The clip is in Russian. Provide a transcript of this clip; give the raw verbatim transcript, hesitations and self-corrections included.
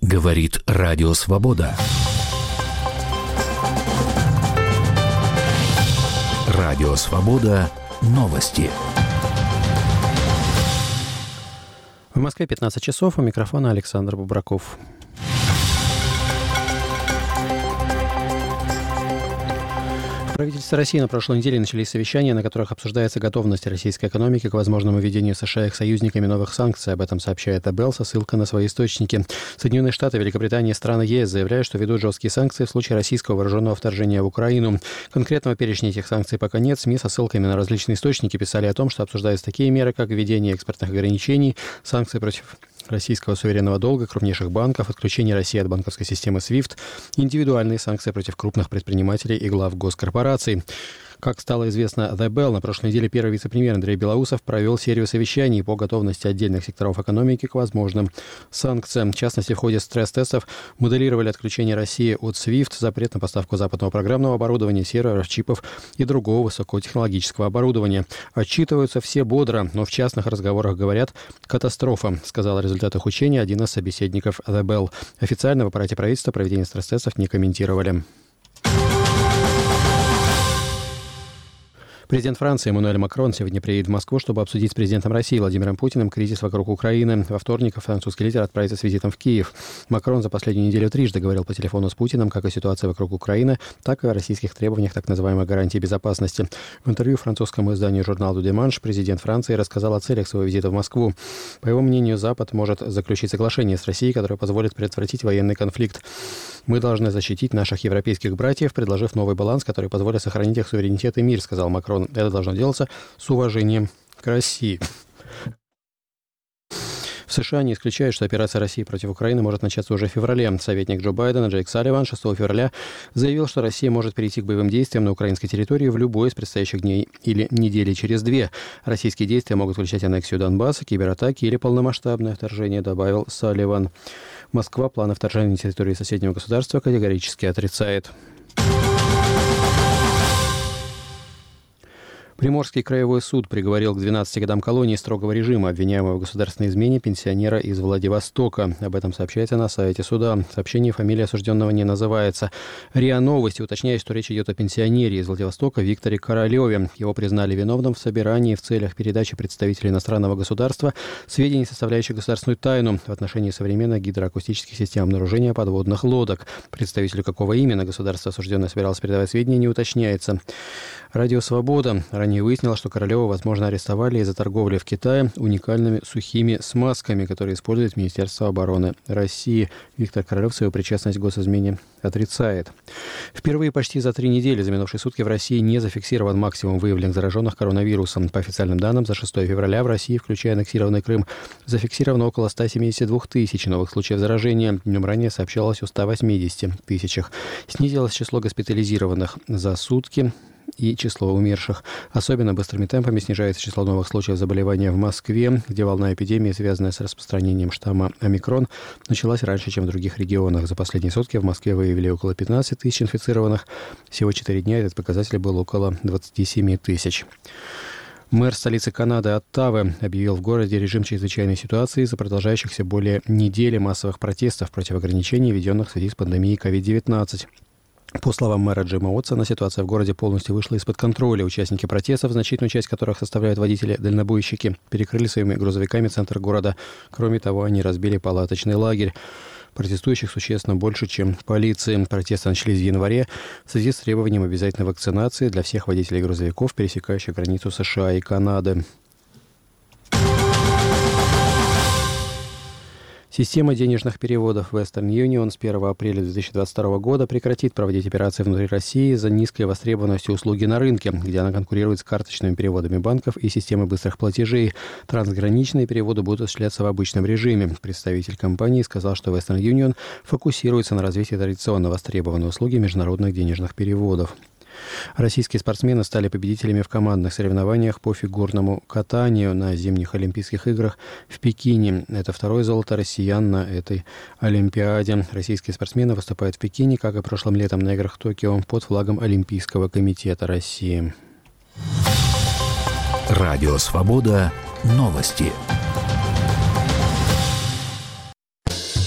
Говорит Радио Свобода. Радио Свобода. Новости. В Москве пятнадцать часов. У микрофона Александр Бубраков. В правительстве России на прошлой неделе начались совещания, на которых обсуждается готовность российской экономики к возможному введению США и их союзниками новых санкций. Об этом сообщает эй би эл со ссылкой на свои источники. Соединенные Штаты, Великобритания и страны ЕС заявляют, что ведут жесткие санкции в случае российского вооруженного вторжения в Украину. Конкретного перечня этих санкций пока нет. СМИ со ссылками на различные источники писали о том, что обсуждаются такие меры, как введение экспортных ограничений, санкции против российского суверенного долга, крупнейших банков, отключение России от банковской системы свифт, индивидуальные санкции против крупных предпринимателей и глав госкорпораций. Как стало известно эй би эл, на прошлой неделе первый вице-премьер Андрей Белоусов провел серию совещаний по готовности отдельных секторов экономики к возможным санкциям. В частности, в ходе стресс-тестов моделировали отключение России от свифт, запрет на поставку западного программного оборудования, серверов, чипов и другого высокотехнологического оборудования. Отчитываются все бодро, но в частных разговорах говорят «катастрофа», сказал о результатах учения один из собеседников эй би эл. Официально в аппарате правительства проведение стресс-тестов не комментировали. Президент Франции Эммануэль Макрон сегодня приедет в Москву, чтобы обсудить с президентом России Владимиром Путиным кризис вокруг Украины. Во вторник французский лидер отправится с визитом в Киев. Макрон за последнюю неделю трижды говорил по телефону с Путиным как о ситуации вокруг Украины, так и о российских требованиях так называемой гарантии безопасности. В интервью французскому изданию журналу «Деманш» президент Франции рассказал о целях своего визита в Москву. По его мнению, Запад может заключить соглашение с Россией, которое позволит предотвратить военный конфликт. «Мы должны защитить наших европейских братьев, предложив новый баланс, который позволит сохранить их суверенитет и мир», сказал Макрон. Это должно делаться с уважением к России. В США не исключают, что операция России против Украины может начаться уже в феврале. Советник Джо Байдена Джейк Салливан шестого февраля заявил, что Россия может перейти к боевым действиям на украинской территории в любой из предстоящих дней или недели через две. Российские действия могут включать аннексию Донбасса, кибератаки или полномасштабное вторжение, добавил Салливан. Москва планы вторжения на территории соседнего государства категорически отрицает. Приморский краевой суд приговорил к двенадцати годам колонии строгого режима обвиняемого в государственной измене пенсионера из Владивостока. Об этом сообщается на сайте суда. В сообщении фамилия осужденного не называется. РИА Новости уточняет, что речь идет о пенсионере из Владивостока Викторе Королеве. Его признали виновным в собирании в целях передачи представителей иностранного государства сведений, составляющих государственную тайну в отношении современных гидроакустических систем обнаружения подводных лодок. Представителю какого именно государства осужденный собирался передавать сведения, не уточняется. Радио «Свобода» ранее выяснило, что Королева, возможно, арестовали из-за торговли в Китае уникальными сухими смазками, которые использует Министерство обороны России. Виктор Королев свою причастность к госизмене отрицает. Впервые почти за три недели за минувшие сутки в России не зафиксирован максимум выявленных зараженных коронавирусом. По официальным данным, за шестого февраля в России, включая аннексированный Крым, зафиксировано около ста семидесяти двух тысяч новых случаев заражения. Днем ранее сообщалось о ста восьмидесяти тысячах. Снизилось число госпитализированных за сутки и число умерших. Особенно быстрыми темпами снижается число новых случаев заболевания в Москве, где волна эпидемии, связанная с распространением штамма омикрон, началась раньше, чем в других регионах. За последние сутки в Москве выявили около пятнадцати тысяч инфицированных. Всего четыре дня этот показатель был около двадцати семи тысяч. Мэр столицы Канады Оттавы объявил в городе режим чрезвычайной ситуации из-за продолжающихся более недели массовых протестов против ограничений, введенных в связи с пандемией ковид девятнадцать. По словам мэра Джима Уотсона, ситуация в городе полностью вышла из-под контроля. Участники протестов, значительную часть которых составляют водители-дальнобойщики, перекрыли своими грузовиками центр города. Кроме того, они разбили палаточный лагерь. Протестующих существенно больше, чем полиции. Протесты начались в январе в связи с требованием обязательной вакцинации для всех водителей грузовиков, пересекающих границу США и Канады. Система денежных переводов Western Union с первого апреля две тысячи двадцать второго года прекратит проводить операции внутри России из-за низкой востребованности услуги на рынке, где она конкурирует с карточными переводами банков и системой быстрых платежей. Трансграничные переводы будут осуществляться в обычном режиме. Представитель компании сказал, что Western Union фокусируется на развитии традиционно востребованной услуги международных денежных переводов. Российские спортсмены стали победителями в командных соревнованиях по фигурному катанию на зимних Олимпийских играх в Пекине. Это второе золото россиян на этой Олимпиаде. Российские спортсмены выступают в Пекине, как и прошлым летом на играх в Токио, под флагом Олимпийского комитета России. Радио «Свобода». Новости.